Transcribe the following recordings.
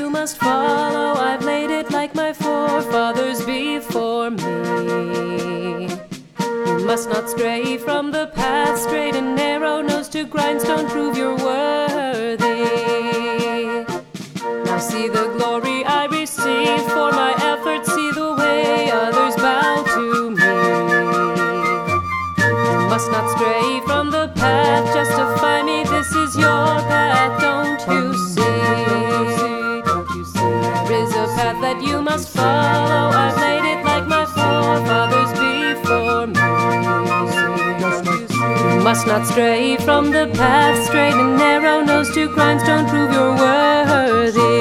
you must follow. I've laid it like my forefathers before me. You must not stray from the path, straight and narrow, nose to grindstone, prove you're worthy. Now see the glory I receive for my efforts, see the way others bow to me. You must not stray from the path, justify me, this is your path, don't you see? There is a path that you must follow, I've laid it like my forefathers before me. You must not stray from the path, straight and narrow, nose to grindstone, prove you're worthy.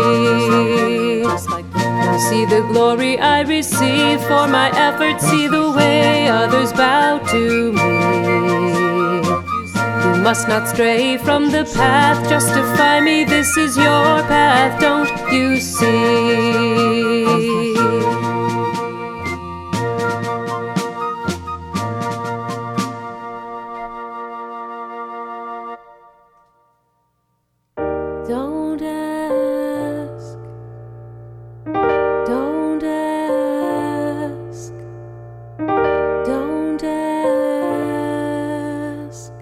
Now see the glory I receive for my efforts, see the way others bow to me. You must not stray from the path, justify me, this is your path, don't you see? Don't ask, don't ask, don't ask.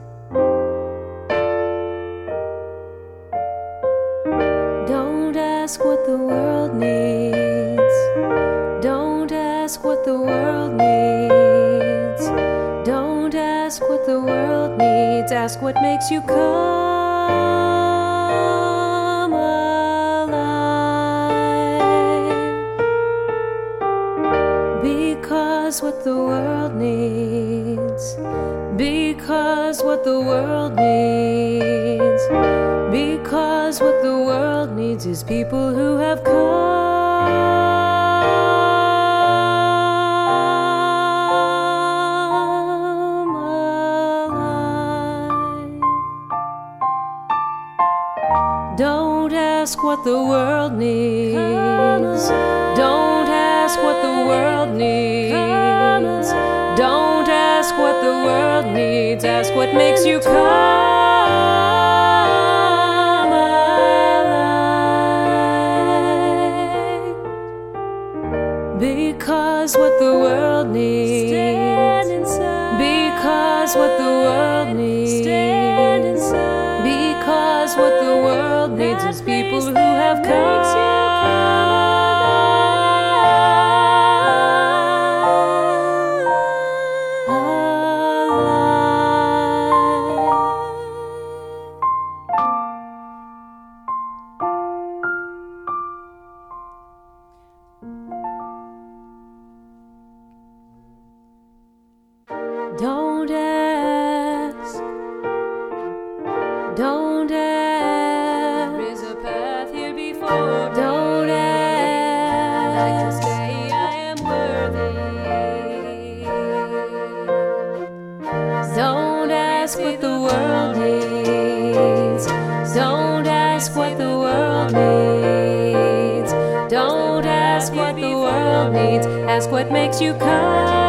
Don't ask what the world needs. Don't ask what the world needs. Don't ask what the world needs. Ask what makes you come alive. Because what the world needs. Because what the world needs. Because what the world needs is people who have come alive. Don't ask what the world needs. Don't ask what the world needs. Don't ask what the world needs. Ask what makes you come. Because what the world needs. Because what the world needs. Because what the world needs is people who have come. Don't ask, don't ask. There is a path here before. Don't ask. I can say I am worthy. Don't ask what the world needs. Don't ask what the world needs. Don't ask what the world needs. Ask what makes you come.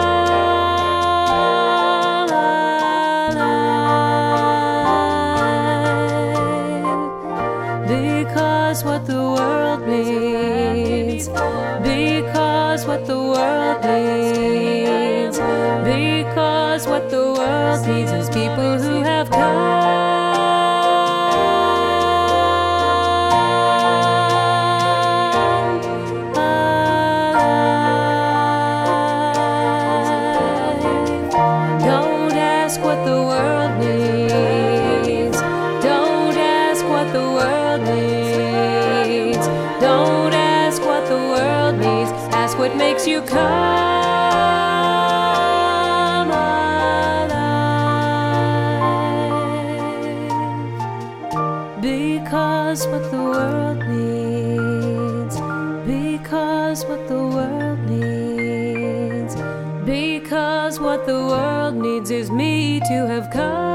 Because what the world needs. Because what the world needs. Because what the world needs is people who have come. Don't ask what the world needs. Don't ask what the world needs. Don't ask what the world needs. Ask what makes you come alive. Because what the world needs. Because what the world needs. Because what the world needs is me to have come.